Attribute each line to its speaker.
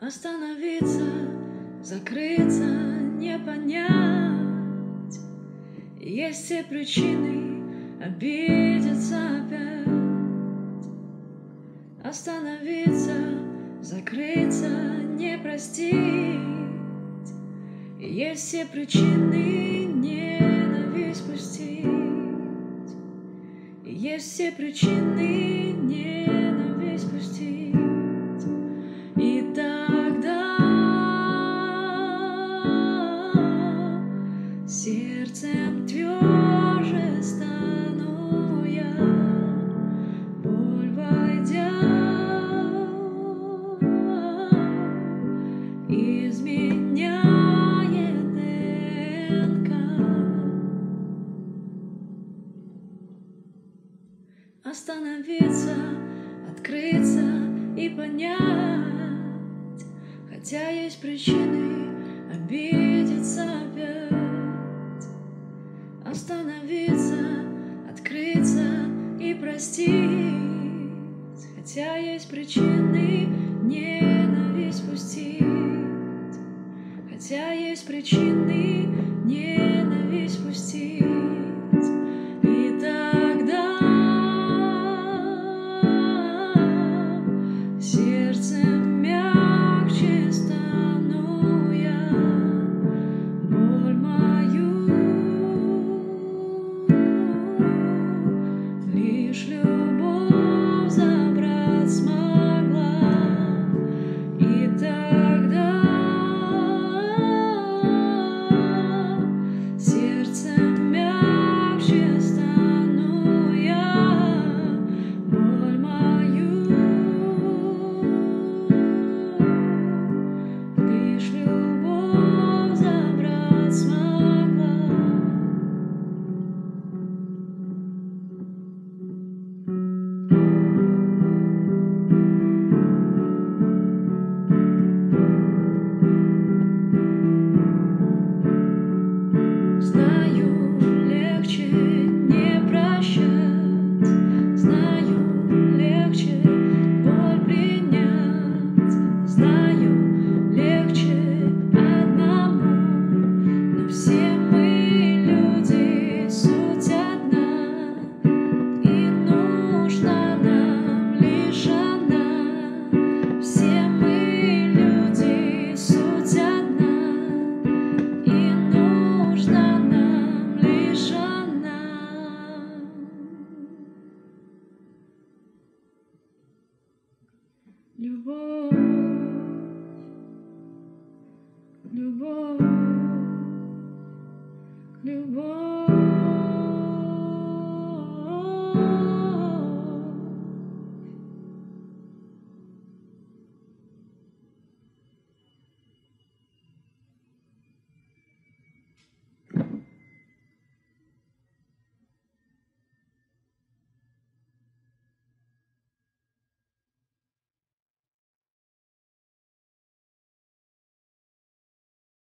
Speaker 1: Остановиться, закрыться, не понять. Есть все причины обидеться опять. Остановиться, закрыться, не простить. Есть все причины ненависть пустить. Есть все причины ненависть пустить. И тогда сердцем тверже стану я, боль войдя, изменяет ДНК. Остановиться, открыться и понять, хотя есть причины обидеться опять. Остановиться, открыться и простить, хотя есть причины ненависть пустить. Хотя есть причины ненависть пустить. И тогда сердцем мягче стану я, боль мою лишь любовь забрать смогла. И тогда сердцем мягче стану я, боль мою лишь любовь забрать смогла. Знаю, легче не прощать, знаю, легче боль принять, знаю, легче одному, но все мы люди, суть одна, и нужна нам лишь она. Все мы люди, суть одна, и нужна нам лишь она. Любовь, любовь.